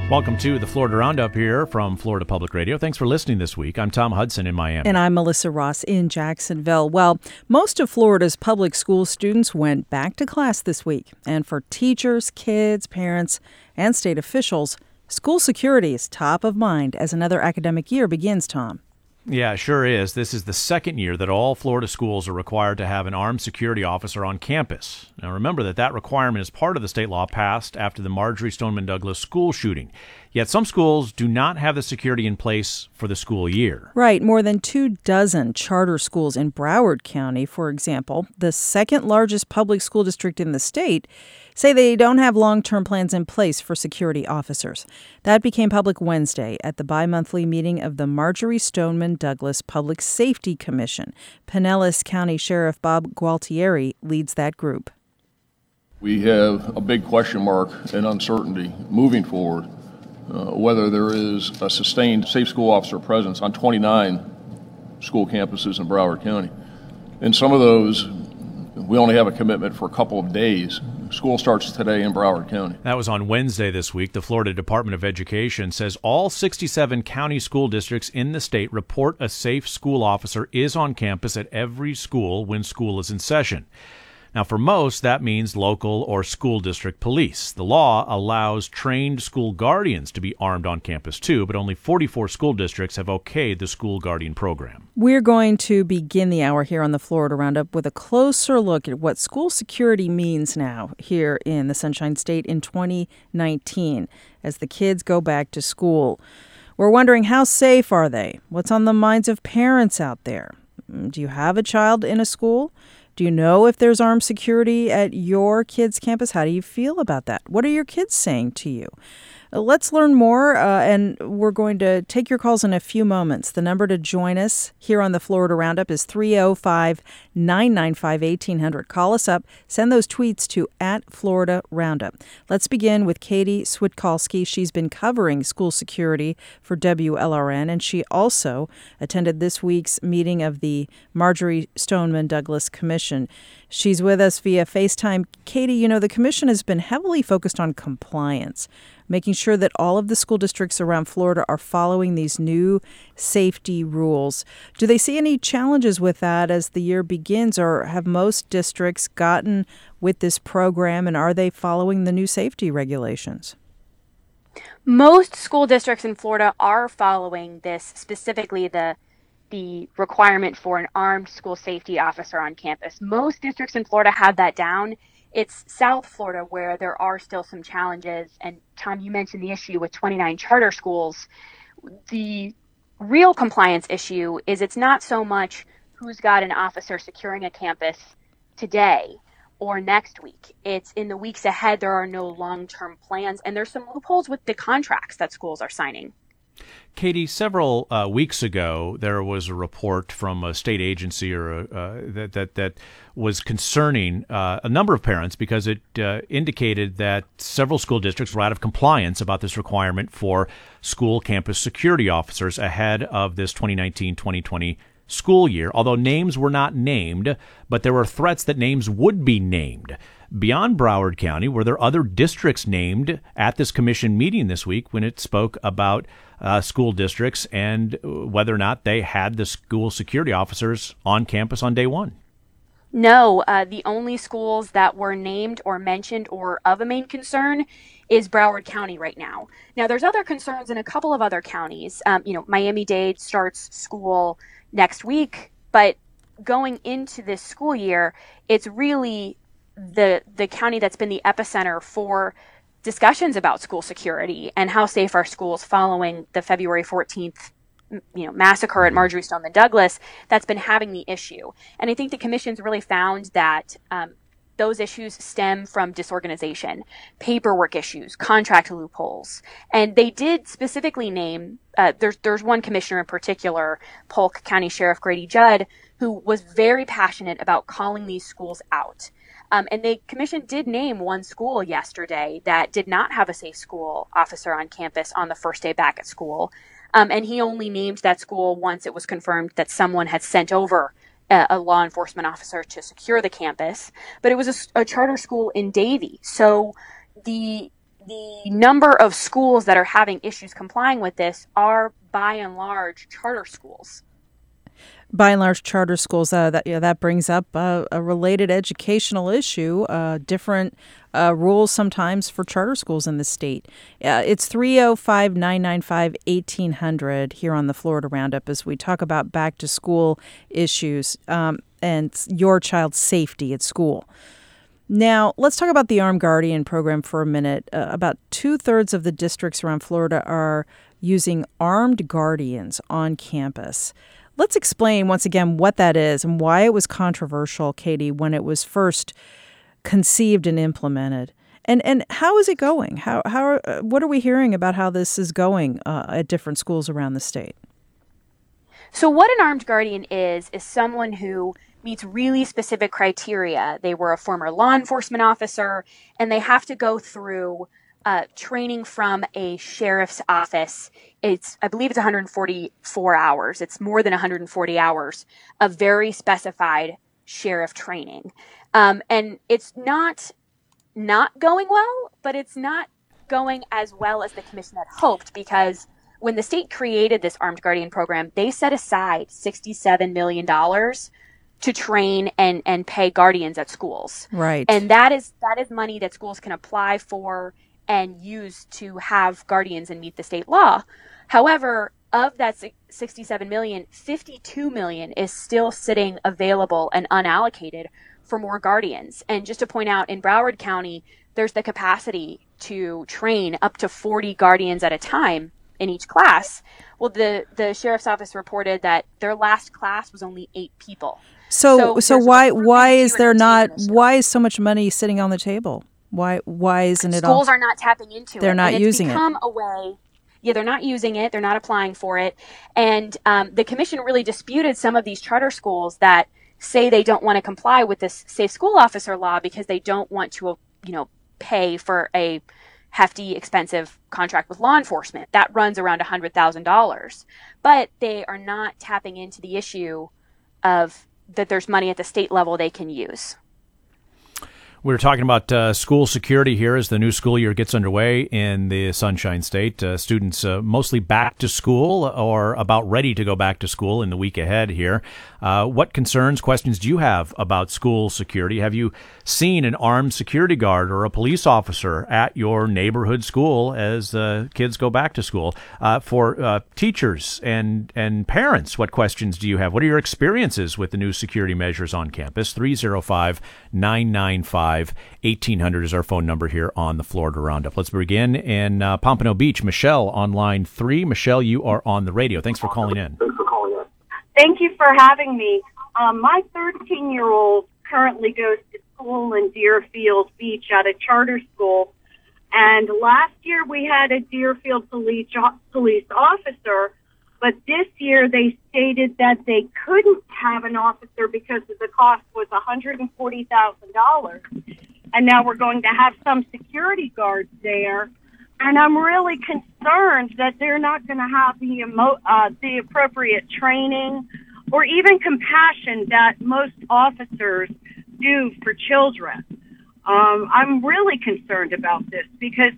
Welcome to the Florida Roundup here from Florida Public Radio. Thanks for listening this week. I'm Tom Hudson in Miami. And I'm Melissa Ross in Jacksonville. Well, most of Florida's public school students went back to class this week. And for teachers, kids, parents, and state officials, school security is top of mind as another academic year begins, Tom. Yeah, it sure is. This is the second year that all Florida schools are required to have an armed security officer on campus. Now, remember that requirement is part of the state law passed after the Marjory Stoneman Douglas school shooting. Yet some schools do not have the security in place for the school year. Right. More than 24 charter schools in Broward County, for example, the second largest public school district in the state, say they don't have long-term plans in place for security officers. That became public Wednesday at the bi-monthly meeting of the Marjory Stoneman Douglas Public Safety Commission. Pinellas County Sheriff Bob Gualtieri leads that group. We have a big question mark and uncertainty moving forward, whether there is a sustained safe school officer presence on 29 school campuses in Broward County. In some of those, we only have a commitment for a couple of days. School starts today in Broward County. That was on Wednesday this week. The Florida Department of Education says all 67 county school districts in the state report a safe school officer is on campus at every school when school is in session. Now, for most, that means local or school district police. The law allows trained school guardians to be armed on campus, too, but only 44 school districts have okayed the school guardian program. We're going to begin the hour here on the Florida Roundup with a closer look at what school security means now here in the Sunshine State in 2019 as the kids go back to school. We're wondering, how safe are they? What's on the minds of parents out there? Do you have a child in a school? Do you know if there's armed security at your kid's campus? How do you feel about that? What are your kids saying to you? Let's learn more, and we're going to take your calls in a few moments. The number to join us here on the Florida Roundup is 305-995-1800. Call us up. Send those tweets to @FloridaRoundup. Let's begin with Katie Switkalski. She's been covering school security for WLRN, and she also attended this week's meeting of the Marjory Stoneman Douglas Commission. She's with us via FaceTime. Katie, the commission has been heavily focused on compliance, making sure that all of the school districts around Florida are following these new safety rules. Do they see any challenges with that as the year begins, or have most districts gotten with this program, and are they following the new safety regulations? Most school districts in Florida are following this, specifically the requirement for an armed school safety officer on campus. Most districts in Florida have that down. It's South Florida where there are still some challenges. And Tom, you mentioned the issue with 29 charter schools. The real compliance issue is it's not so much who's got an officer securing a campus today or next week. It's in the weeks ahead, there are no long-term plans, and there's some loopholes with the contracts that schools are signing. Katie, several weeks ago, there was a report from a state agency that was concerning a number of parents because it indicated that several school districts were out of compliance about this requirement for school campus security officers ahead of this 2019-2020 school year, although names were not named, but there were threats that names would be named. Beyond Broward County, were there other districts named at this commission meeting this week when it spoke about school districts and whether or not they had the school security officers on campus on day one? No, the only schools that were named or mentioned or of a main concern is Broward County right now. Now, there's other concerns in a couple of other counties. Miami-Dade starts school next week, but going into this school year, it's really the county that's been the epicenter for discussions about school security and how safe are schools following the February 14th massacre at Marjory Stoneman Douglas that's been having the issue. And I think the commission's really found that those issues stem from disorganization, paperwork issues, contract loopholes. And they did specifically name, there's one commissioner in particular, Polk County Sheriff Grady Judd, who was very passionate about calling these schools out. And the commission did name one school yesterday that did not have a safe school officer on campus on the first day back at school. And he only named that school once it was confirmed that someone had sent over a law enforcement officer to secure the campus. But it was a charter school in Davie. So the the number of schools that are having issues complying with this are, by and large, charter schools. By and large, charter schools, that brings up a related educational issue, different rules sometimes for charter schools in the state. It's 305-995-1800 here on the Florida Roundup as we talk about back-to-school issues and your child's safety at school. Now, let's talk about the Armed Guardian program for a minute. About 2/3 of the districts around Florida are using armed guardians on campus. Let's explain once again what that is and why it was controversial, Katie, when it was first conceived and implemented. And how is it going? What are we hearing about how this is going at different schools around the state? So what an armed guardian is someone who meets really specific criteria. They were a former law enforcement officer, and they have to go through training from a sheriff's office. I believe it's 144 hours. It's more than 140 hours of very specified sheriff training. And it's not going well, but it's not going as well as the commission had hoped, because when the state created this Armed Guardian program, they set aside $67 million to train and pay guardians at schools. Right. And that is money that schools can apply for and use to have guardians and meet the state law. However, of that 67 million, 52 million is still sitting available and unallocated for more guardians. And just to point out, in Broward County, there's the capacity to train up to 40 guardians at a time in each class. Well, the sheriff's office reported that their last class was only 8 people. So why is so much money sitting on the table? Why isn't it all? Schools are not tapping into it. They're not using it. It's become a way. Yeah, they're not using it. They're not applying for it. And the commission really disputed some of these charter schools that say they don't want to comply with this safe school officer law because they don't want to, pay for a hefty, expensive contract with law enforcement. That runs around $100,000. But they are not tapping into the issue of that there's money at the state level they can use. We're talking about school security here as the new school year gets underway in the Sunshine State. Students mostly back to school or about ready to go back to school in the week ahead here. What concerns, questions do you have about school security? Have you seen an armed security guard or a police officer at your neighborhood school as kids go back to school? For teachers and parents, what questions do you have? What are your experiences with the new security measures on campus? 305-995-1800 is our phone number here on the Florida Roundup. Let's begin in Pompano Beach. Michelle on line 3. Michelle, you are on the radio. Thanks for calling in. Thank you for having me. My 13-year-old currently goes to school in Deerfield Beach at a charter school. And last year we had a Deerfield police officer, but this year they stated that they couldn't have an officer because the cost was $140,000. And now we're going to have some security guards there. And I'm really concerned that they're not going to have the appropriate training or even compassion that most officers do for children. I'm really concerned about this because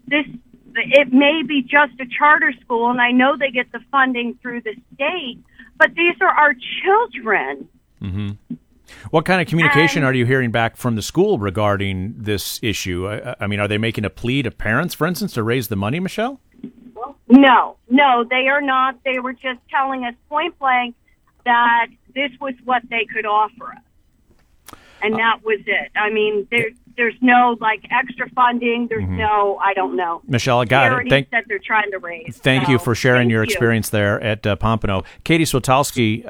it may be just a charter school, and I know they get the funding through the state, but these are our children. Mm-hmm. What kind of communication are you hearing back from the school regarding this issue? I mean, are they making a plea to parents, for instance, to raise the money, Michelle? No, they are not. They were just telling us point blank that this was what they could offer us. And that was it. I mean, there's no extra funding. There's no, I don't know. Michelle, I got it. That they're trying to raise. Thank you for sharing your experience there at Pompano. Katie Switolski,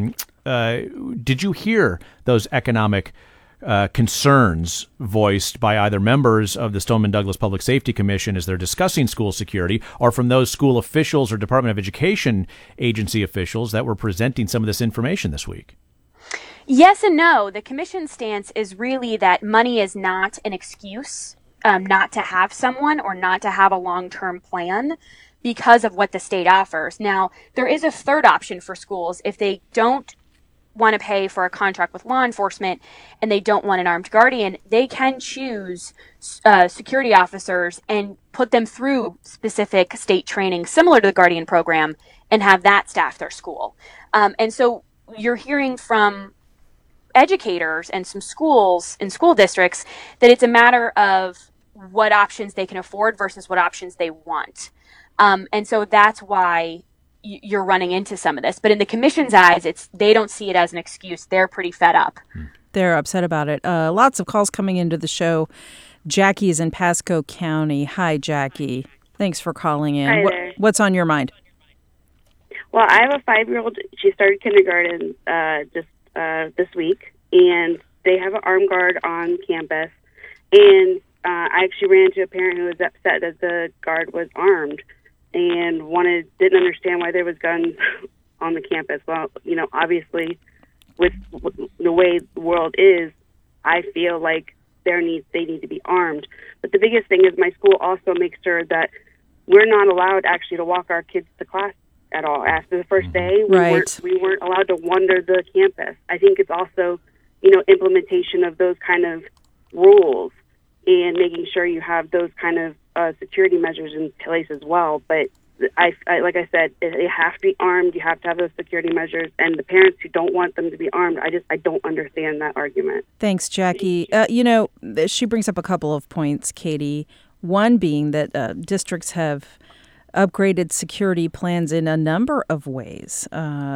did you hear those economic concerns voiced by either members of the Stoneman Douglas Public Safety Commission as they're discussing school security, or from those school officials or Department of Education agency officials that were presenting some of this information this week? Yes and no. The commission stance is really that money is not an excuse not to have someone or not to have a long-term plan because of what the state offers. Now, there is a third option for schools if they don't want to pay for a contract with law enforcement and they don't want an armed guardian, they can choose security officers and put them through specific state training similar to the Guardian program and have that staff their school. And so you're hearing from educators and some schools and school districts that it's a matter of what options they can afford versus what options they want. And so that's why you're running into some of this. But in the commission's eyes, they don't see it as an excuse. They're pretty fed up. They're upset about it. Lots of calls coming into the show. Jackie is in Pasco County. Hi, Jackie. Thanks for calling in. Hi there. What's on your mind? Well, I have a 5-year-old. She started kindergarten just this week, and they have an armed guard on campus. And I actually ran into a parent who was upset that the guard was armed and didn't understand why there was guns on the campus. Well, obviously, with the way the world is, I feel like they need to be armed. But the biggest thing is my school also makes sure that we're not allowed actually to walk our kids to class at all. After the first day, we weren't allowed to wander the campus. I think it's also, implementation of those kind of rules and making sure you have those kind of security measures in place as well. But I like I said, they have to be armed. You have to have those security measures. And the parents who don't want them to be armed, I don't understand that argument. Thanks, Jackie. She brings up a couple of points, Katie. One being that districts have upgraded security plans in a number of ways,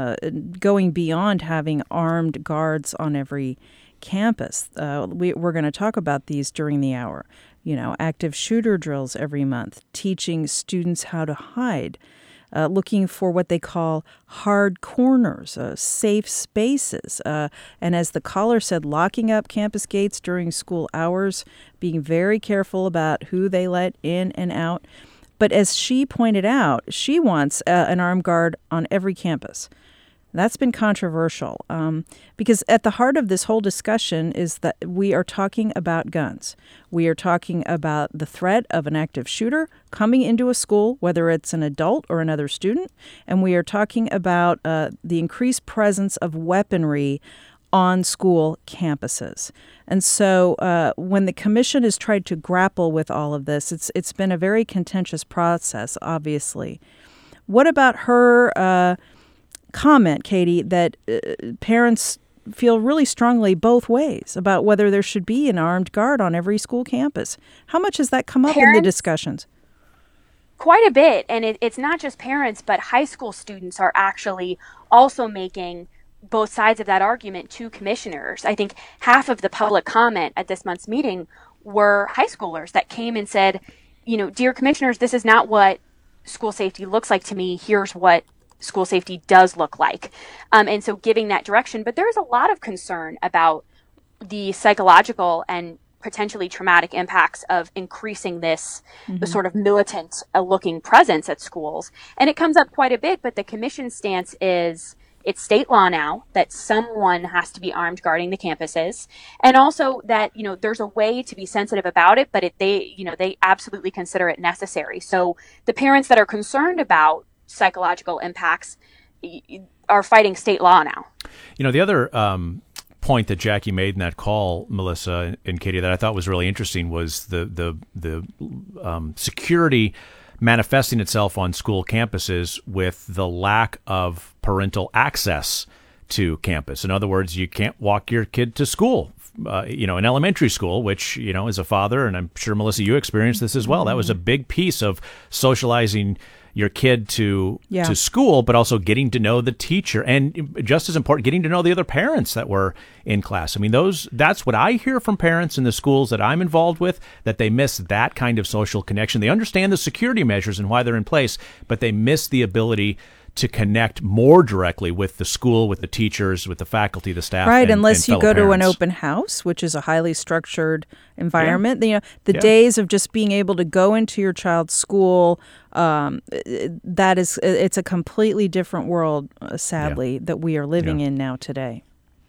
going beyond having armed guards on every campus. We're going to talk about these during the hour. Active shooter drills every month, teaching students how to hide, looking for what they call hard corners, safe spaces. And as the caller said, locking up campus gates during school hours, being very careful about who they let in and out. But as she pointed out, she wants an armed guard on every campus. That's been controversial because at the heart of this whole discussion is that we are talking about guns. We are talking about the threat of an active shooter coming into a school, whether it's an adult or another student. And we are talking about the increased presence of weaponry on school campuses. And so when the commission has tried to grapple with all of this, it's been a very contentious process, obviously. What about her comment, Katie, that parents feel really strongly both ways about whether there should be an armed guard on every school campus? How much has that come up in the discussions? Quite a bit. And it's not just parents, but high school students are actually also making both sides of that argument to commissioners. I think half of the public comment at this month's meeting were high schoolers that came and said, dear commissioners, this is not what school safety looks like to me. Here's what school safety does look like. And so giving that direction. But there's a lot of concern about the psychological and potentially traumatic impacts of increasing this, the sort of militant looking presence at schools. And it comes up quite a bit, but the commission's stance is it's state law now that someone has to be armed guarding the campuses. And also that, there's a way to be sensitive about it, but they absolutely consider it necessary. So the parents that are concerned about psychological impacts are fighting state law now. The other point that Jackie made in that call, Melissa and Katie, that I thought was really interesting was the security manifesting itself on school campuses with the lack of parental access to campus. In other words, you can't walk your kid to school, in elementary school, which, as a father, and I'm sure, Melissa, you experienced this as well. That was a big piece of socializing your kid to school, but also getting to know the teacher, and just as important, getting to know the other parents that were in class. I mean, that's what I hear from parents in the schools that I'm involved with, that they miss that kind of social connection. They understand the security measures and why they're in place, but they miss the ability to connect more directly with the school, with the teachers, with the faculty, the staff. Right, unless and you go parents. to an open house, which is a highly structured environment. Days of just being able to go into your child's school, it's a completely different world, sadly, that we are living in now today.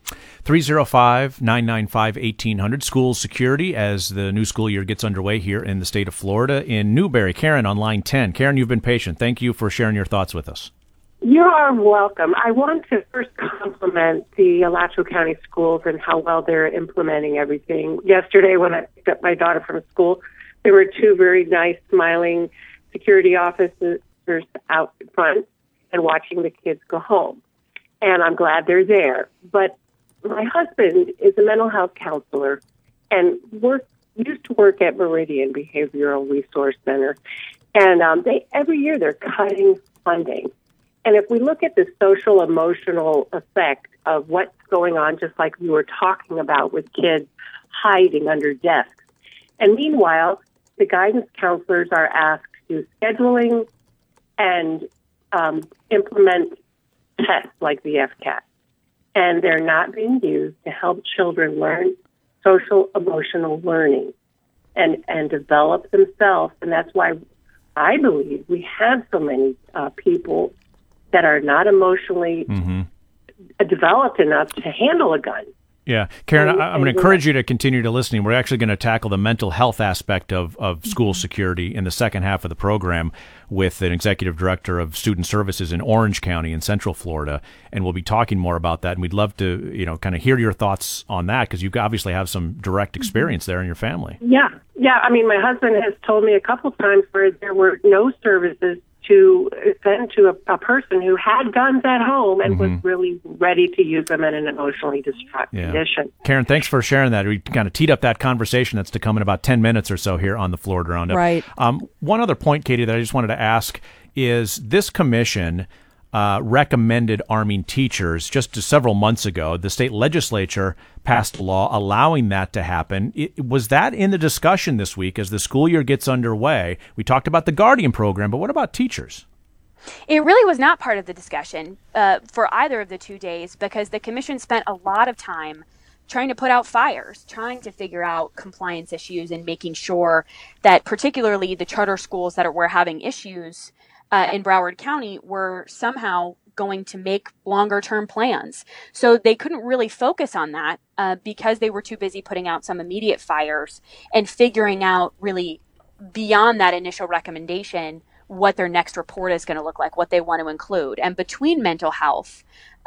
305-995-1800, school security as the new school year gets underway here in the state of Florida. In Newberry, Karen on line 10. Karen, you've been patient. Thank you for sharing your thoughts with us. You are welcome. I want to first compliment the Alachua County schools and how well they're implementing everything. Yesterday, when I picked up my daughter from school, there were two very nice, smiling security officers out in front and watching the kids go home. And I'm glad they're there. But my husband is a mental health counselor and used to work at Meridian Behavioral Resource Center. And every year they're cutting funding. And if we look at the social emotional effect of what's going on, just like we were talking about with kids hiding under desks. And meanwhile, the guidance counselors are asked to do scheduling and implement tests like the FCAT. And they're not being used to help children learn social emotional learning and develop themselves. And that's why I believe we have so many people that are not emotionally developed enough to handle a gun. Yeah. Karen, I'm going to encourage you to continue to listen. We're actually going to tackle the mental health aspect of school security in the second half of the program with an executive director of student services in Orange County in Central Florida. And we'll be talking more about that. And we'd love to, kind of hear your thoughts on that, because you obviously have some direct experience there in your family. Yeah. I mean, my husband has told me a couple times where there were no services to send to a person who had guns at home and was really ready to use them in an emotionally distraught condition. Karen, thanks for sharing that. We kind of teed up that conversation that's to come in about 10 minutes or so here on the Florida Roundup. Right. One other point, Katie, that I just wanted to ask is this commission recommended arming teachers just several months ago. The state legislature passed a law allowing that to happen. Was that in the discussion this week as the school year gets underway? We talked about the Guardian program, but what about teachers? It really was not part of the discussion for either of the 2 days, because the commission spent a lot of time trying to put out fires, trying to figure out compliance issues and making sure that particularly the charter schools that were having issues in Broward County were somehow going to make longer term plans. So they couldn't really focus on that because they were too busy putting out some immediate fires and figuring out really beyond that initial recommendation what their next report is going to look like, what they want to include. And between mental health,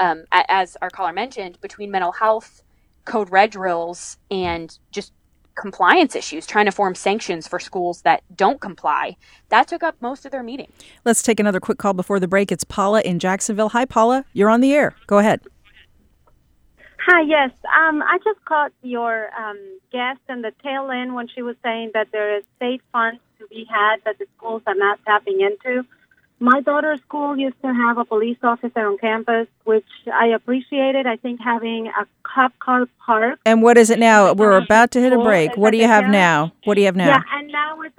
as our caller mentioned, between mental health, code red drills, and just compliance issues, trying to form sanctions for schools that don't comply, that took up most of their meeting. Let's take another quick call before the break. It's Paula in Jacksonville. Hi, Paula. You're on the air. Go ahead. Hi, yes. I just caught your guest in the tail end when she was saying that there is state funds to be had that the schools are not tapping into. My daughter's school used to have a police officer on campus, which I appreciated. I think having a cop car park. And what is it now? We're about to hit a break. What do you have now? Yeah, and now it's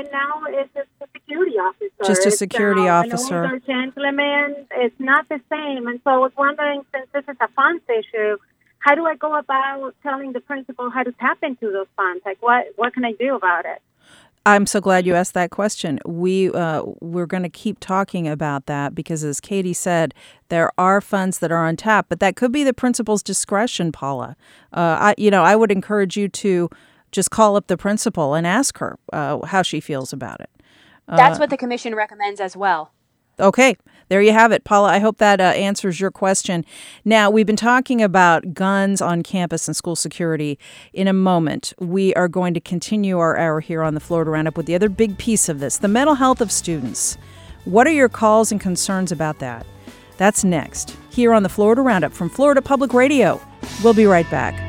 a security officer. Just a security officer. An older gentleman. It's not the same. And so I was wondering, since this is a funds issue, how do I go about telling the principal how to tap into those funds? Like, what can I do about it? I'm so glad you asked that question. We're going to keep talking about that because, as Katie said, there are funds that are untapped, but that could be the principal's discretion, Paula. I would encourage you to just call up the principal and ask her how she feels about it. That's what the commission recommends as well. Okay, there you have it, Paula. I hope that answers your question. Now, we've been talking about guns on campus and school security. In a moment, we are going to continue our hour here on the Florida Roundup with the other big piece of this, the mental health of students. What are your calls and concerns about that? That's next, here on the Florida Roundup from Florida Public Radio. We'll be right back.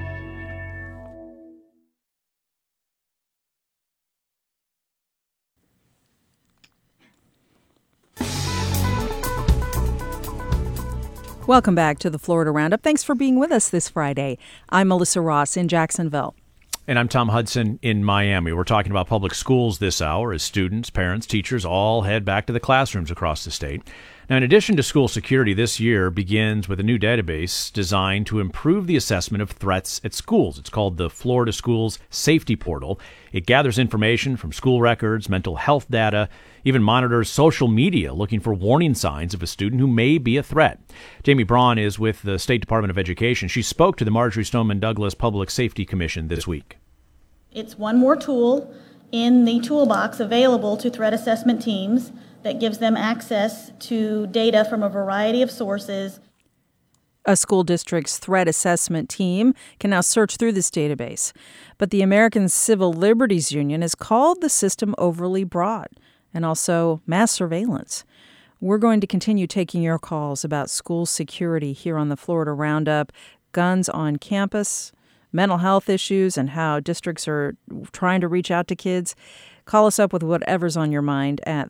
Welcome back to the Florida Roundup. Thanks for being with us this Friday. I'm Melissa Ross in Jacksonville. And I'm Tom Hudson in Miami. We're talking about public schools this hour as students, parents, teachers all head back to the classrooms across the state. Now, in addition to school security, this year begins with a new database designed to improve the assessment of threats at schools. It's called the Florida Schools Safety Portal. It gathers information from school records, mental health data, even monitors social media, looking for warning signs of a student who may be a threat. Jamie Braun is with the State Department of Education. She spoke to the Marjory Stoneman Douglas Public Safety Commission this week. It's one more tool in the toolbox available to threat assessment teams that gives them access to data from a variety of sources. A school district's threat assessment team can now search through this database. But the American Civil Liberties Union has called the system overly broad and also mass surveillance. We're going to continue taking your calls about school security here on the Florida Roundup, guns on campus, mental health issues, and how districts are trying to reach out to kids. Call us up with whatever's on your mind at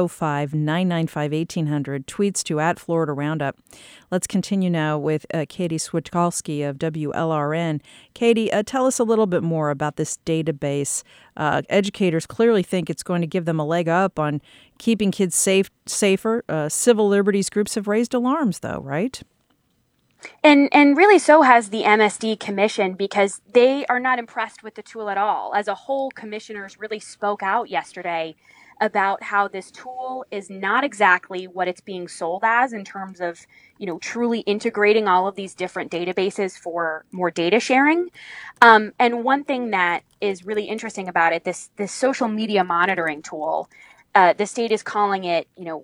305-995-1800, tweets to @Florida Roundup. Let's continue now with Katie Switkowski of WLRN. Katie, tell us a little bit more about this database. Educators clearly think it's going to give them a leg up on keeping kids safer. Civil liberties groups have raised alarms, though, right? And really so has the MSD Commission, because they are not impressed with the tool at all. As a whole, commissioners really spoke out yesterday about how this tool is not exactly what it's being sold as in terms of, truly integrating all of these different databases for more data sharing. And one thing that is really interesting about it, this social media monitoring tool, the state is calling it,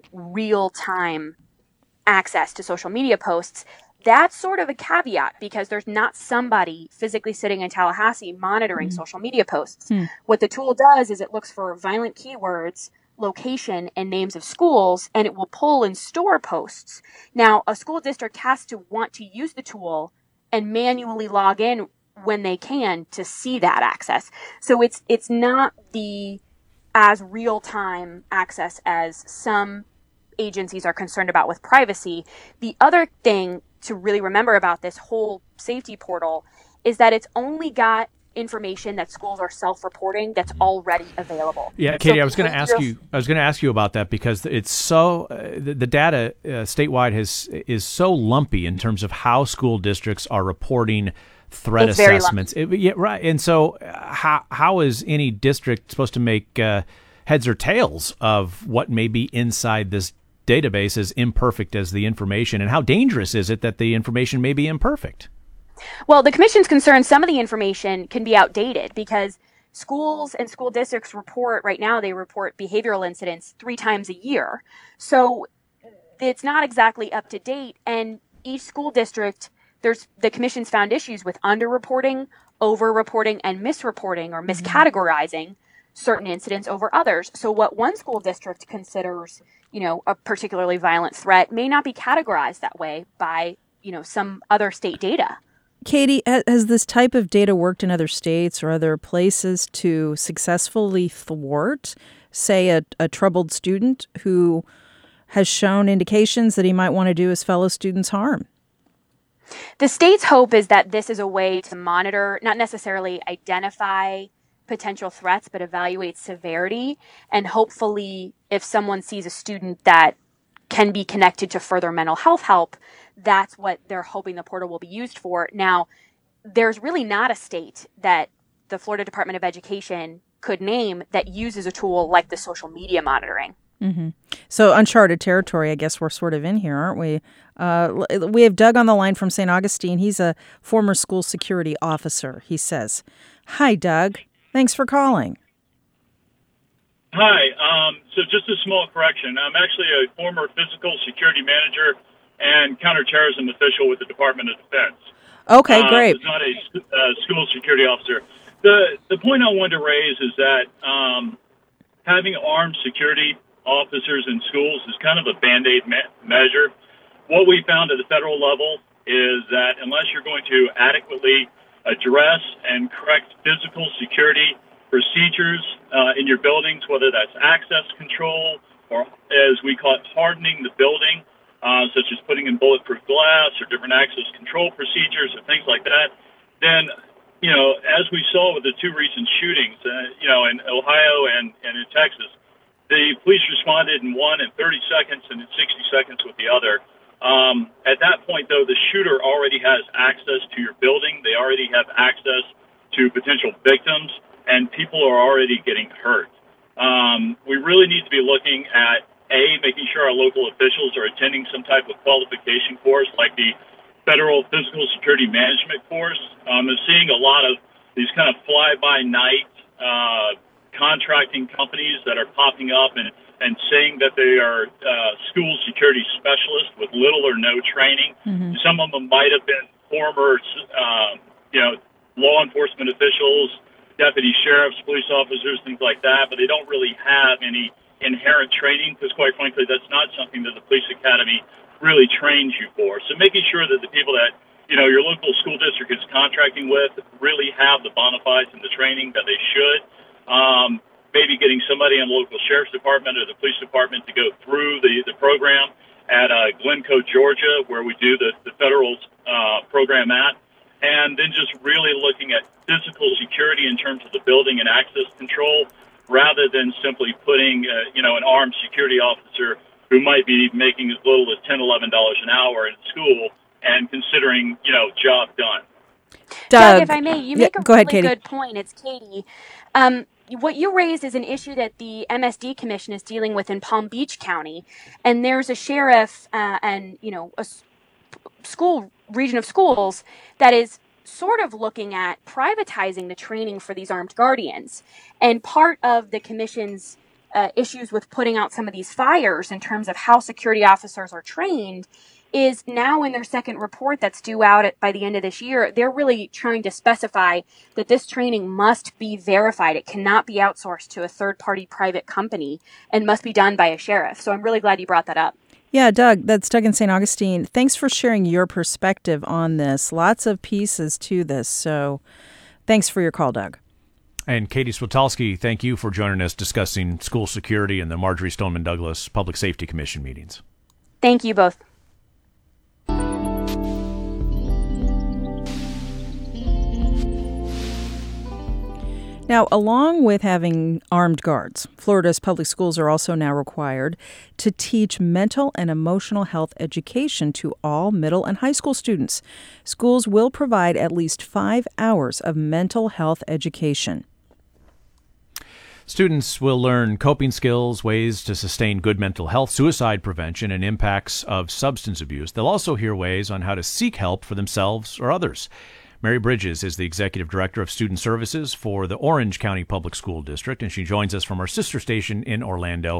real-time access to social media posts. That's sort of a caveat because there's not somebody physically sitting in Tallahassee monitoring social media posts. What the tool does is it looks for violent keywords, location, and names of schools, and it will pull and store posts. Now, a school district has to want to use the tool and manually log in when they can to see that access. So it's not the as real-time access as some agencies are concerned about with privacy. The other thing to really remember about this whole safety portal is that it's only got information that schools are self-reporting that's already available. Yeah, Katie, I was going to ask you about that because it's so the data statewide is so lumpy in terms of how school districts are reporting threat assessments. Right. And so how is any district supposed to make heads or tails of what may be inside this database, as imperfect as the information, and how dangerous is it that the information may be imperfect? Well, the Commission's concerned some of the information can be outdated because schools and school districts report behavioral incidents 3 times a year. So it's not exactly up to date. And each school district, the Commission's found issues with underreporting, overreporting, and misreporting or miscategorizing certain incidents over others. So what one school district considers, a particularly violent threat may not be categorized that way by, some other state data. Katie, has this type of data worked in other states or other places to successfully thwart, say, a troubled student who has shown indications that he might want to do his fellow students harm? The state's hope is that this is a way to monitor, not necessarily identify potential threats, but evaluate severity. And hopefully, if someone sees a student that can be connected to further mental health help, that's what they're hoping the portal will be used for. Now, there's really not a state that the Florida Department of Education could name that uses a tool like the social media monitoring. Mm-hmm. So uncharted territory, I guess we're sort of in here, aren't we? We have Doug on the line from St. Augustine. He's a former school security officer, he says. Hi, Doug. Thanks for calling. Hi. So just a small correction. I'm actually a former physical security manager and counterterrorism official with the Department of Defense. Okay, great. I was not a school security officer. The point I wanted to raise is that having armed security officers in schools is kind of a Band-Aid measure. What we found at the federal level is that unless you're going to adequately address and correct physical security procedures in your buildings, whether that's access control or, as we call it, hardening the building, such as putting in bulletproof glass or different access control procedures or things like that, then, as we saw with the 2 recent shootings, in Ohio and in Texas, the police responded in one in 30 seconds and in 60 seconds with the other. At that point, though, the shooter already has access to your building. They already have access to potential victims, and people are already getting hurt. We really need to be looking at, making sure our local officials are attending some type of qualification course like the Federal Physical Security Management course. I'm seeing a lot of these kind of fly-by-night contracting companies that are popping up and saying that they are school security specialists with little or no training. Mm-hmm. Some of them might have been former, law enforcement officials, deputy sheriffs, police officers, things like that, but they don't really have any inherent training because, quite frankly, that's not something that the police academy really trains you for. So making sure that the people that, your local school district is contracting with really have the bona fides and the training that they should. Maybe getting somebody in the local sheriff's department or the police department to go through the program at Glencoe, Georgia, where we do the federal program at. And then just really looking at physical security in terms of the building and access control, rather than simply putting, an armed security officer who might be making as little as $10, $11 an hour in school and considering, job done. Doug, if I may, you make a really Katie. Good point. It's Katie. What you raised is an issue that the MSD Commission is dealing with in Palm Beach County, and there's a sheriff and a school region of schools that is sort of looking at privatizing the training for these armed guardians. And part of the commission's issues with putting out some of these fires in terms of how security officers are trained is now in their second report that's due out by the end of this year, they're really trying to specify that this training must be verified. It cannot be outsourced to a third-party private company and must be done by a sheriff. So I'm really glad you brought that up. Yeah, Doug, that's Doug in St. Augustine. Thanks for sharing your perspective on this. Lots of pieces to this, so thanks for your call, Doug. And Katie Switolski, thank you for joining us discussing school security and the Marjory Stoneman Douglas Public Safety Commission meetings. Thank you both. Now, along with having armed guards, Florida's public schools are also now required to teach mental and emotional health education to all middle and high school students. Schools will provide at least 5 hours of mental health education. Students will learn coping skills, ways to sustain good mental health, suicide prevention, and impacts of substance abuse. They'll also hear ways on how to seek help for themselves or others. Mary Bridges is the Executive Director of Student Services for the Orange County Public School District, and she joins us from our sister station in Orlando,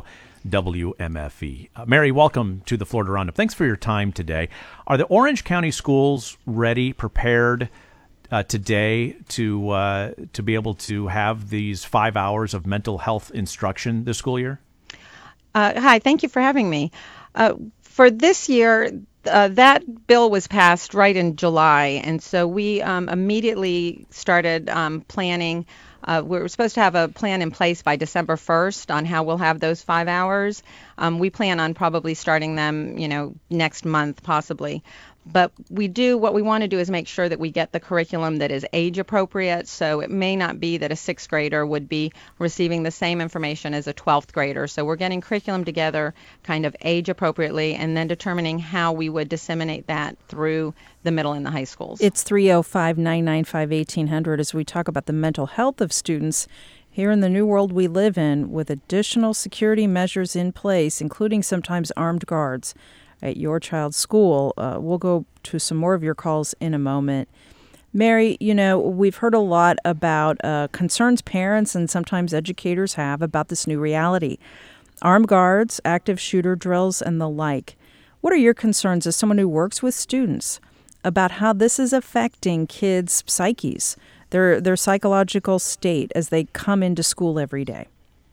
WMFE. Mary, welcome to the Florida Roundup. Thanks for your time today. Are the Orange County schools ready, prepared today to be able to have these 5 hours of mental health instruction this school year? Hi, thank you for having me. For this year, that bill was passed right in July, and so we immediately started planning. We were supposed to have a plan in place by December 1st on how we'll have those 5 hours. We plan on probably starting them, next month possibly. But what we want to do is make sure that we get the curriculum that is age appropriate. So it may not be that a 6th grader would be receiving the same information as a 12th grader. So we're getting curriculum together kind of age appropriately and then determining how we would disseminate that through the middle and the high schools. It's 305-995-1800 as we talk about the mental health of students here in the new world we live in with additional security measures in place, including sometimes armed guards at your child's school. We'll go to some more of your calls in a moment. Mary, we've heard a lot about concerns parents and sometimes educators have about this new reality. Armed guards, active shooter drills, and the like. What are your concerns as someone who works with students about how this is affecting kids' psyches, their psychological state as they come into school every day?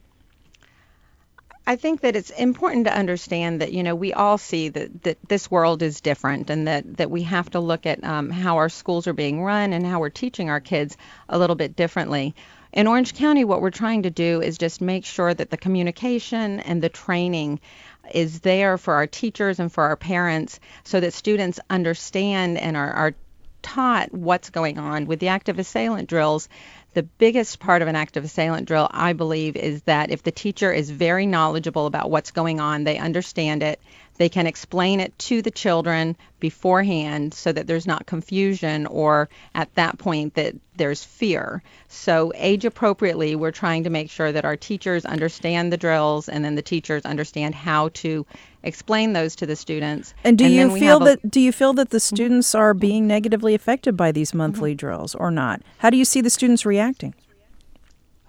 I think that it's important to understand that, we all see that this world is different and that we have to look at how our schools are being run and how we're teaching our kids a little bit differently. In Orange County, what we're trying to do is just make sure that the communication and the training is there for our teachers and for our parents so that students understand and are taught what's going on. With the active assailant drills, the biggest part of an active assailant drill, I believe, is that if the teacher is very knowledgeable about what's going on, they understand it, they can explain it to the children beforehand so that there's not confusion or at that point that there's fear. So age appropriately, we're trying to make sure that our teachers understand the drills and then the teachers understand how to explain those to the students. And do you feel that the students are being negatively affected by these monthly drills or not? How do you see the students reacting?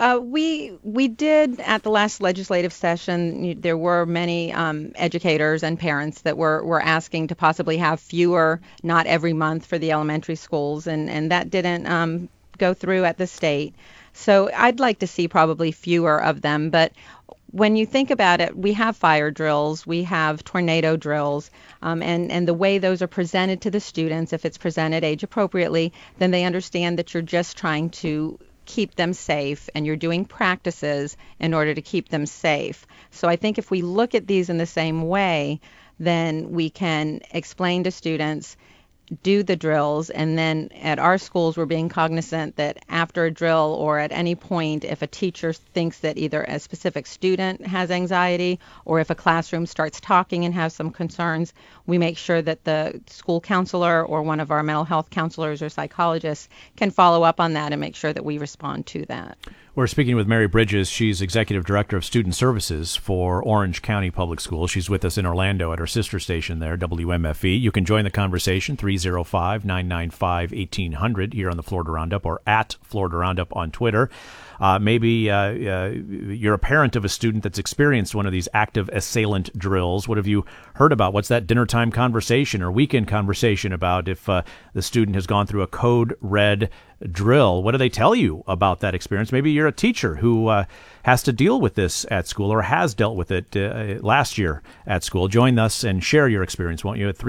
We did at the last legislative session. There were many educators and parents that were asking to possibly have fewer, not every month, for the elementary schools, and that didn't go through at the state. So I'd like to see probably fewer of them. But when you think about it, we have fire drills, we have tornado drills, and the way those are presented to the students, if it's presented age appropriately, then they understand that you're just trying to keep them safe and you're doing practices in order to keep them safe. So I think if we look at these in the same way, then we can explain to students, do the drills, and then at our schools we're being cognizant that after a drill or at any point, if a teacher thinks that either a specific student has anxiety or if a classroom starts talking and has some concerns, we make sure that the school counselor or one of our mental health counselors or psychologists can follow up on that and make sure that we respond to that. We're speaking with Mary Bridges. She's Executive Director of Student Services for Orange County Public Schools. She's with us in Orlando at her sister station there, WMFE. You can join the conversation, 305-995-1800 here on the Florida Roundup or at Florida Roundup on Twitter. Maybe you're a parent of a student that's experienced one of these active assailant drills. What have you heard about? What's that dinner time conversation or weekend conversation about if the student has gone through a code red drill? What do they tell you about that experience? Maybe you're a teacher who has to deal with this at school or has dealt with it last year at school. Join us and share your experience, won't you, at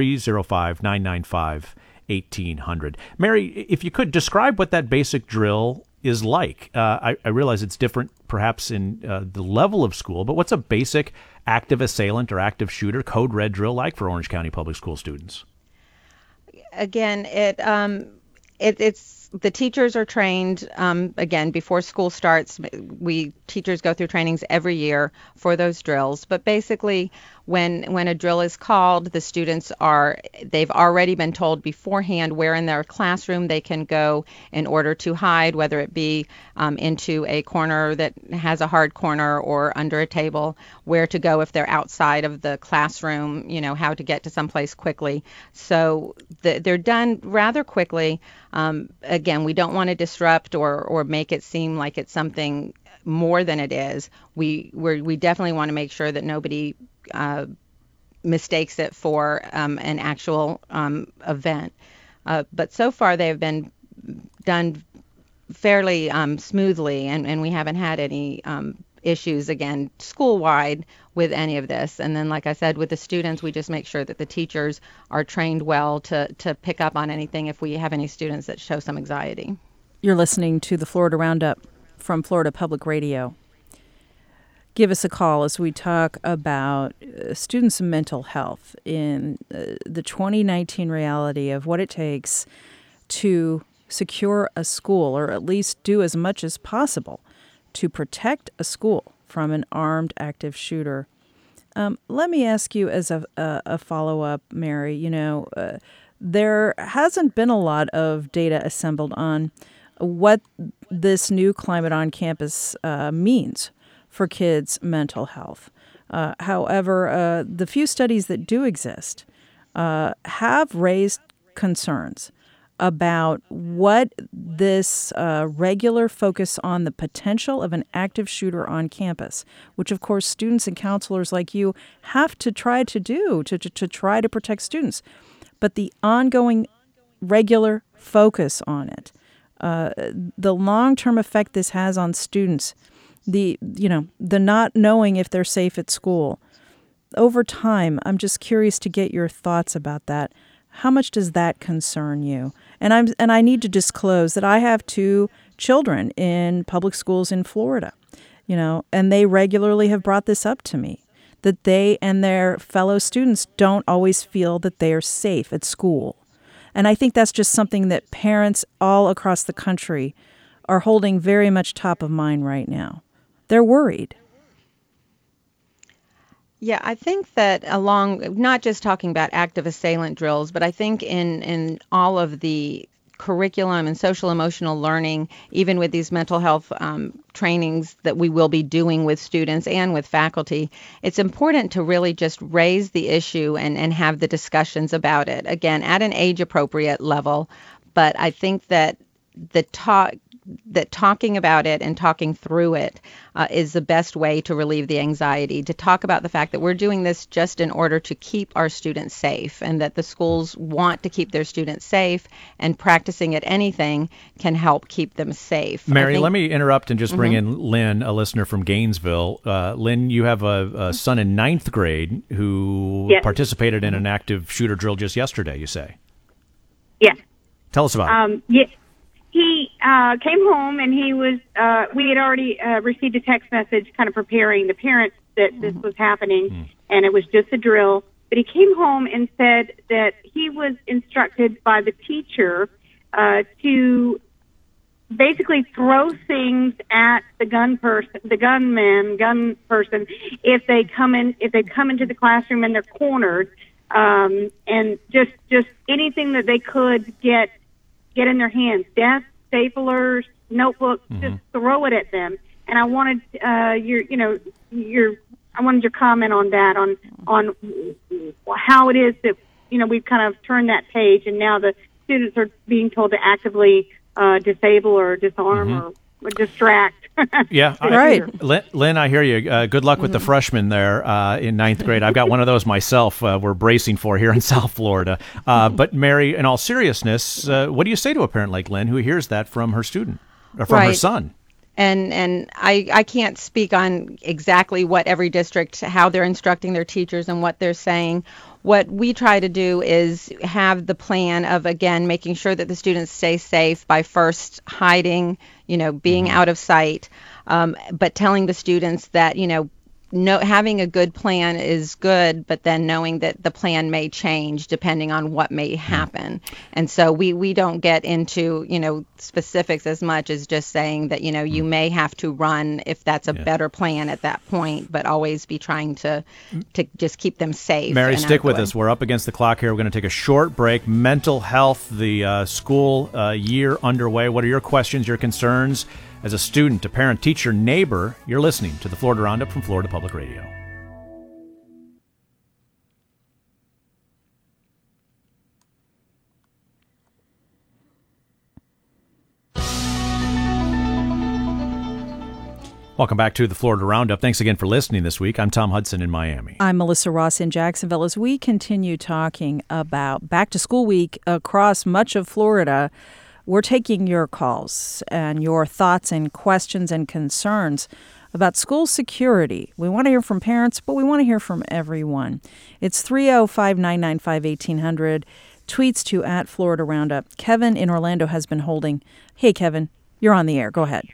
305-995-1800. Mary, if you could describe what that basic drill is like. I realize it's different perhaps in the level of school, but what's a basic active assailant or active shooter code red drill like for Orange County Public School students? Again, it's the teachers are trained, again, before school starts. Teachers go through trainings every year for those drills. But basically, when a drill is called, the students they've already been told beforehand where in their classroom they can go in order to hide, whether it be into a corner that has a hard corner or under a table, where to go if they're outside of the classroom, how to get to someplace quickly. So they're done rather quickly. Again, we don't want to disrupt or make it seem like it's something more than it is. We definitely want to make sure that nobody mistakes it for an actual event. But so far they have been done fairly smoothly, and we haven't had any issues, again, school-wide with any of this. And then, like I said, with the students, we just make sure that the teachers are trained well to pick up on anything if we have any students that show some anxiety. You're listening to the Florida Roundup from Florida Public Radio. Give us a call as we talk about students' mental health in the 2019 reality of what it takes to secure a school, or at least do as much as possible to protect a school from an armed active shooter. Let me ask you as a follow-up, Mary, there hasn't been a lot of data assembled on what this new climate on campus means for kids' mental health. However, the few studies that do exist have raised concerns about what this regular focus on the potential of an active shooter on campus, which of course students and counselors like you have to try to do to try to protect students, but the ongoing regular focus on it, the long-term effect this has on students, the not knowing if they're safe at school. Over time, I'm just curious to get your thoughts about that. How much does that concern you? And I need to disclose that I have 2 children in public schools in Florida, and they regularly have brought this up to me, that they and their fellow students don't always feel that they are safe at school. And I think that's just something that parents all across the country are holding very much top of mind right now. They're worried. Yeah, I think that not just talking about active assailant drills, but I think in all of the curriculum and social emotional learning, even with these mental health trainings that we will be doing with students and with faculty, it's important to really just raise the issue and have the discussions about it, again, at an age-appropriate level. But I think that that talking about it and talking through it is the best way to relieve the anxiety, to talk about the fact that we're doing this just in order to keep our students safe, and that the schools want to keep their students safe, and practicing at anything can help keep them safe. Mary, let me interrupt and just bring in Lynn, a listener from Gainesville. Lynn, you have a son in 9th grade who participated in an active shooter drill just yesterday, you say? Yes. Tell us about it. Yeah. He came home, and he was. We had already received a text message, kind of preparing the parents that this was happening, and it was just a drill. But he came home and said that he was instructed by the teacher to basically throw things at the gun person, if they come into the classroom and they're cornered, and just anything that they could get in their hands, desks, staplers, notebooks, just throw it at them. And I wanted your comment on that, on how it is that we've kind of turned that page, and now the students are being told to actively disable or disarm or distract. Yeah, right. Lynn, I hear you. Good luck with the freshmen there in 9th grade. I've got one of those myself. We're bracing for here in South Florida. But Mary, in all seriousness, what do you say to a parent like Lynn who hears that from her student or from her son? And I can't speak on exactly what every district, how they're instructing their teachers and what they're saying. What we try to do is have the plan of, again, making sure that the students stay safe by first hiding, being out of sight, but telling the students that, having a good plan is good, but then knowing that the plan may change depending on what may happen. And so we don't get into, specifics as much as just saying that, you may have to run if that's a better plan at that point, but always be trying to just keep them safe. Mary, stick with us. We're up against the clock here. We're going to take a short break. Mental health, the school year underway. What are your questions, your concerns? As a student, a parent, teacher, neighbor, you're listening to the Florida Roundup from Florida Public Radio. Welcome back to the Florida Roundup. Thanks again for listening this week. I'm Tom Hudson in Miami. I'm Melissa Ross in Jacksonville. As we continue talking about back to school week across much of Florida, we're taking your calls and your thoughts and questions and concerns about school security. We want to hear from parents, but we want to hear from everyone. It's 305-995-1800. Tweets to @Florida Roundup. Kevin in Orlando has been holding. Hey, Kevin, you're on the air. Go ahead.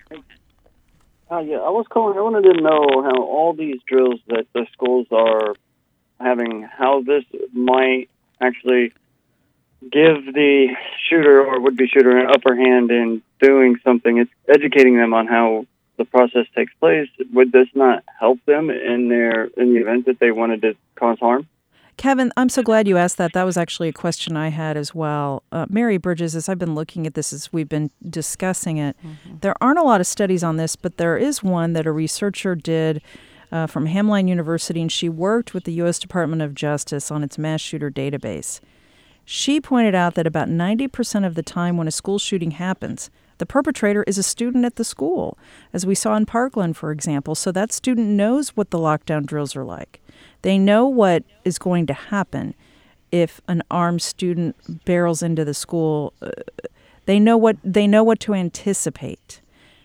Yeah, I was calling. I wanted to know how all these drills that the schools are having, how this might actually give the shooter or would-be shooter an upper hand in doing something. It's educating them on how the process takes place. Would this not help them in the event that they wanted to cause harm? Kevin, I'm so glad you asked that. That was actually a question I had as well. Mary Bridges, as I've been looking at this, as we've been discussing it, there aren't a lot of studies on this, but there is one that a researcher did from Hamline University, and she worked with the U.S. Department of Justice on its mass shooter database. She pointed out that about 90% of the time when a school shooting happens, the perpetrator is a student at the school, as we saw in Parkland, for example. So that student knows what the lockdown drills are like. They know what is going to happen if an armed student barrels into the school. They know what to anticipate.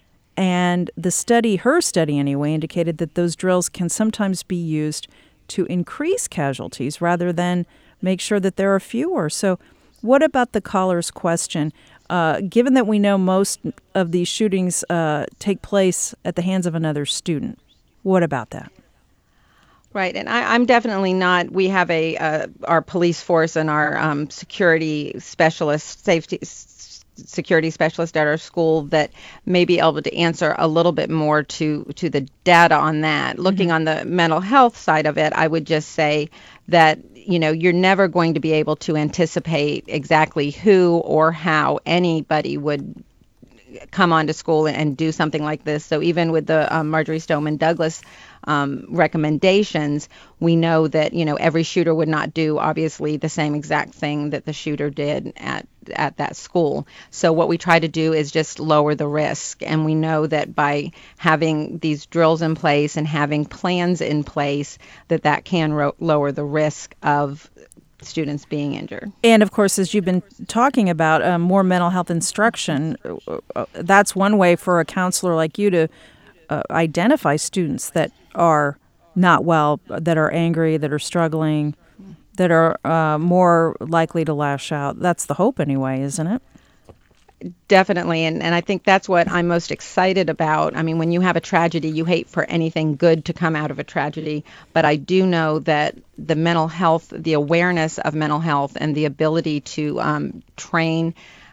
And the study, her study anyway, indicated that those drills can sometimes be used to increase casualties rather than make sure that there are fewer. So what about the caller's question? Given that we know most of these shootings take place at the hands of another student, what about that? Right, and I'm definitely not. We have our police force and our security specialist, security specialist at our school that may be able to answer a little bit more to the data on that. Looking on the mental health side of it, I would just say that you're never going to be able to anticipate exactly who or how anybody would come onto school and do something like this. So even with the Marjory Stoneman Douglas recommendations, we know that every shooter would not do obviously the same exact thing that the shooter did at at that school. So what we try to do is just lower the risk, and we know that by having these drills in place and having plans in place, that can lower the risk of students being injured. And of course, as you've been talking about, more mental health instruction, that's one way for a counselor like you to identify students that are not well, that are angry, that are struggling, that are more likely to lash out. That's the hope anyway, isn't it? Definitely, and I think that's what I'm most excited about. I mean, when you have a tragedy, you hate for anything good to come out of a tragedy, but I do know that the mental health, the awareness of mental health and the ability to train,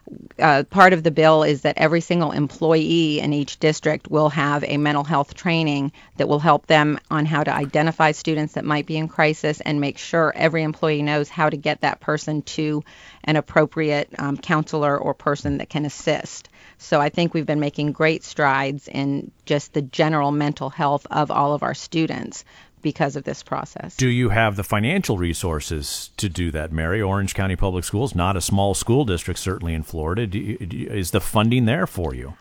part of the bill is that every single employee in each district will have a mental health training that will help them on how to identify students that might be in crisis and make sure every employee knows how to get that person to an appropriate counselor or person that can assist. So I think we've been making great strides in just the general mental health of all of our students because of this process. Do you have the financial resources to do that, Mary? Orange County Public Schools, not a small school district, certainly in Florida. Is the funding there for you?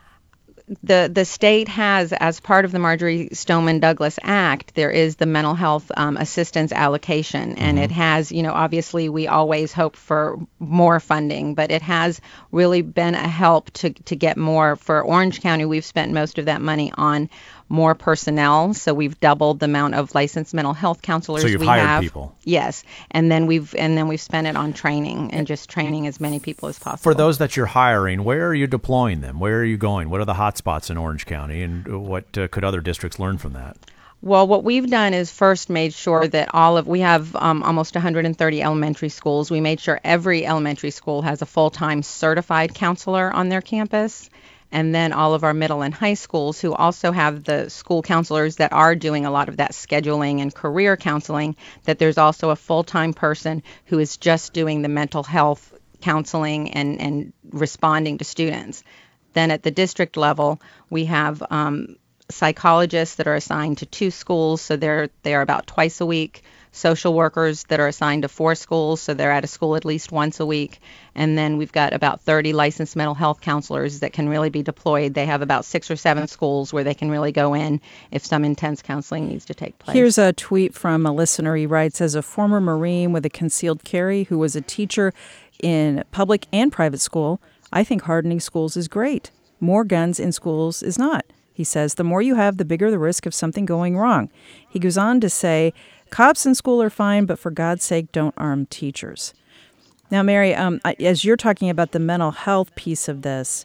The state has, as part of the Marjory Stoneman Douglas Act, there is the mental health assistance allocation, and it has, obviously we always hope for more funding, but it has really been a help to get more. For Orange County, we've spent most of that money on more personnel, so we've doubled the amount of licensed mental health counselors we have. So you've hired people. Yes, and then we've spent it on training and just training as many people as possible. For those that you're hiring, where are you deploying them? Where are you going? What are the hot spots in Orange County, and what could other districts learn from that? Well, what we've done is first made sure that we have almost 130 elementary schools. We made sure every elementary school has a full-time certified counselor on their campus. And then all of our middle and high schools who also have the school counselors that are doing a lot of that scheduling and career counseling, that there's also a full-time person who is just doing the mental health counseling and responding to students. Then at the district level, we have psychologists that are assigned to 2 schools, so they're about twice a week. Social workers that are assigned to 4 schools, so they're at a school at least once a week. And then we've got about 30 licensed mental health counselors that can really be deployed. They have about 6 or 7 schools where they can really go in if some intense counseling needs to take place. Here's a tweet from a listener. He writes, as a former Marine with a concealed carry who was a teacher in public and private school, I think hardening schools is great. More guns in schools is not. He says, the more you have, the bigger the risk of something going wrong. He goes on to say, cops in school are fine, but for God's sake, don't arm teachers. Now, Mary, as you're talking about the mental health piece of this,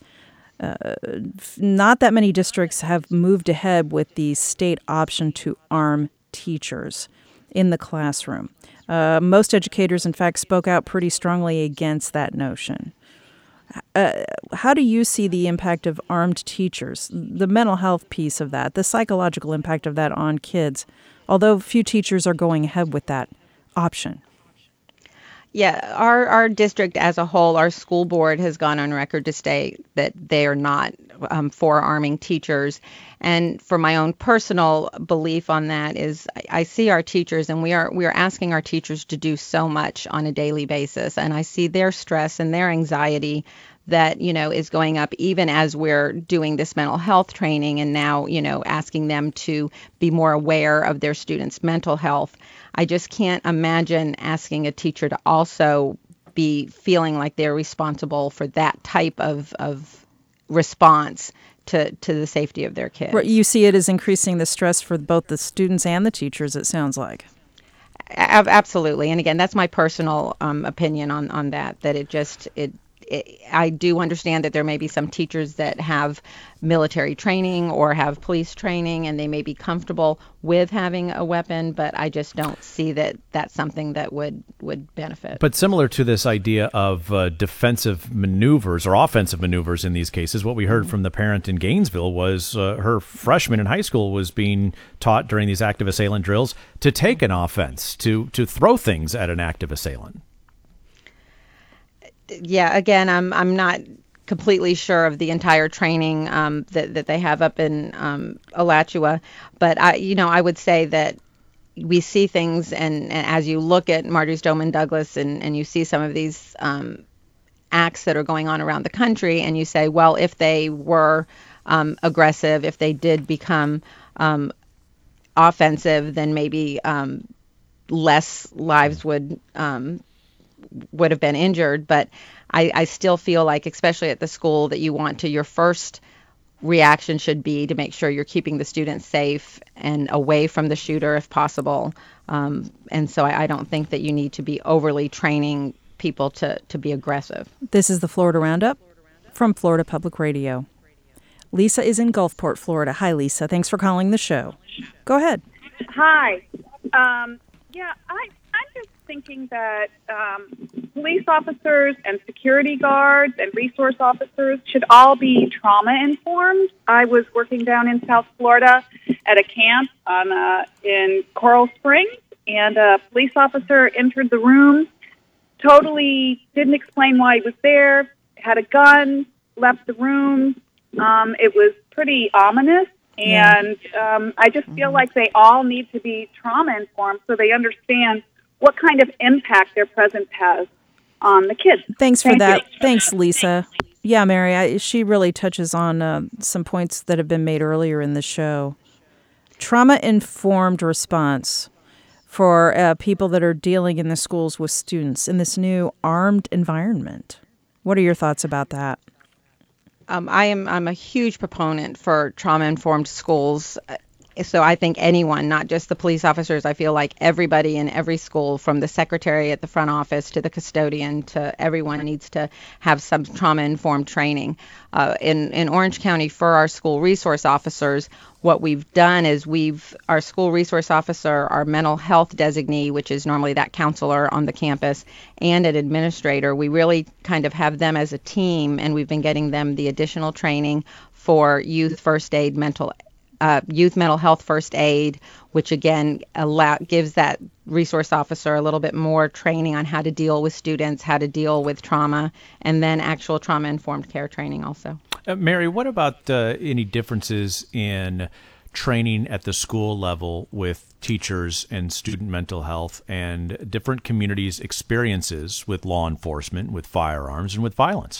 not that many districts have moved ahead with the state option to arm teachers in the classroom. Most educators, in fact, spoke out pretty strongly against that notion. How do you see the impact of armed teachers, the mental health piece of that, the psychological impact of that on kids, although few teachers are going ahead with that option? Yeah, our district as a whole, our school board has gone on record to state that they are not for arming teachers. And for my own personal belief on that is I see our teachers, and we are asking our teachers to do so much on a daily basis. And I see their stress and their anxiety that, is going up even as we're doing this mental health training and now, asking them to be more aware of their students' mental health. I just can't imagine asking a teacher to also be feeling like they're responsible for that type of response to the safety of their kids. You see it as increasing the stress for both the students and the teachers, it sounds like. Absolutely. And again, that's my personal opinion on that I do understand that there may be some teachers that have military training or have police training, and they may be comfortable with having a weapon, but I just don't see that that's something that would benefit. But similar to this idea of defensive maneuvers or offensive maneuvers in these cases, what we heard from the parent in Gainesville was her freshman in high school was being taught during these active assailant drills to take an offense, to throw things at an active assailant. Yeah, again, I'm not completely sure of the entire training that they have up in Alachua, but I would say that we see things, and as you look at Marjory Stoneman Douglas and you see some of these acts that are going on around the country, and you say, well, if they were aggressive, if they did become offensive, then maybe less lives would have been injured. But I still feel like, especially at the school, that you want to, your first reaction should be to make sure you're keeping the students safe and away from the shooter if possible. And so I don't think that you need to be overly training people to be aggressive. This is the Florida Roundup from Florida Public Radio. Lisa is in Gulfport, Florida. Hi, Lisa. Thanks for calling the show. Go ahead. Hi. I'm just thinking that police officers and security guards and resource officers should all be trauma informed. I was working down in South Florida at a camp in Coral Springs, and a police officer entered the room, totally didn't explain why he was there, had a gun, left the room. It was pretty ominous. And I just feel like they all need to be trauma informed so they understand what kind of impact their presence has on the kids. Thanks for that. Thanks, Lisa. Yeah, Mary, she really touches on some points that have been made earlier in the show. Trauma-informed response for people that are dealing in the schools with students in this new armed environment. What are your thoughts about that? I'm a huge proponent for trauma-informed schools. So I think anyone, not just the police officers, I feel like everybody in every school, from the secretary at the front office to the custodian to everyone, needs to have some trauma-informed training. In Orange County, for our school resource officers, what we've done is our school resource officer, our mental health designee, which is normally that counselor on the campus, and an administrator, we really kind of have them as a team, and we've been getting them the additional training for youth first aid, youth mental health first aid, which again gives that resource officer a little bit more training on how to deal with students, how to deal with trauma, and then actual trauma-informed care training also. Mary, what about any differences in training at the school level with teachers and student mental health and different communities' experiences with law enforcement, with firearms, and with violence?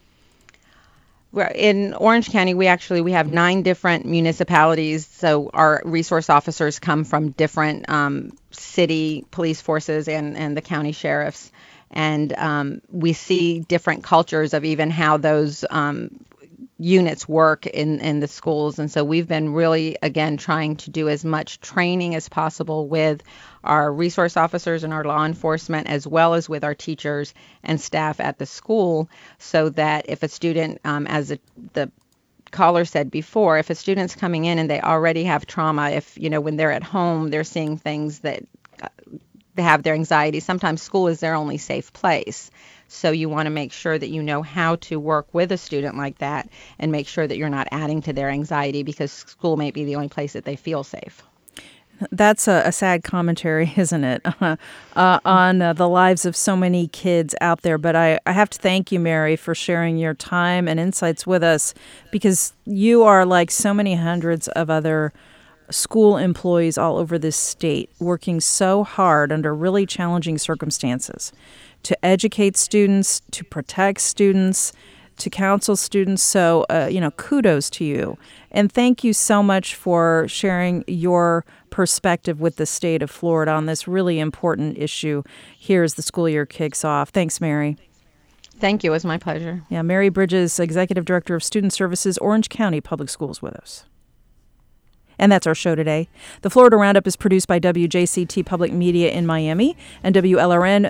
In Orange County, we have 9 different municipalities, so our resource officers come from different city police forces and the county sheriffs, and we see different cultures of even how those units work in the schools. And so we've been really, again, trying to do as much training as possible with our resource officers and our law enforcement, as well as with our teachers and staff at the school, so that if a student, as the caller said before, if a student's coming in and they already have trauma, if, when they're at home, they're seeing things that they have their anxiety, sometimes school is their only safe place. So you want to make sure that you know how to work with a student like that and make sure that you're not adding to their anxiety, because school may be the only place that they feel safe. That's a sad commentary, isn't it, on the lives of so many kids out there. But I have to thank you, Mary, for sharing your time and insights with us, because you are like so many hundreds of other school employees all over this state, working so hard under really challenging circumstances to educate students, to protect students, to counsel students. So, kudos to you. And thank you so much for sharing your perspective with the state of Florida on this really important issue here as the school year kicks off. Thanks, Mary. Thank you. It was my pleasure. Yeah, Mary Bridges, Executive Director of Student Services, Orange County Public Schools, with us. And that's our show today. The Florida Roundup is produced by WJCT Public Media in Miami and WJCT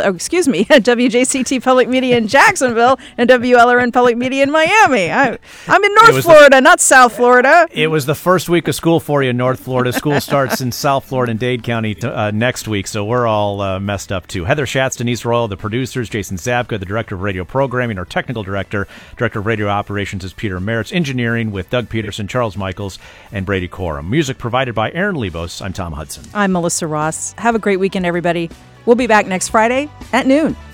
Public Media in Jacksonville and WLRN Public Media in Miami. I'm in North Florida, not South Florida. It was the first week of school for you in North Florida. School starts in South Florida and Dade County next week, so we're all messed up too. Heather Schatz, Denise Royal, the producers, Jason Zabka, the Director of Radio Programming, our Technical Director of Radio Operations is Peter Merritz, Engineering with Doug Peterson, Charles Michaels, and Brady Corum. Music provided by Aaron Lebos. I'm Tom Hudson. I'm Melissa Ross. Have a great weekend, everybody. We'll be back next Friday at noon.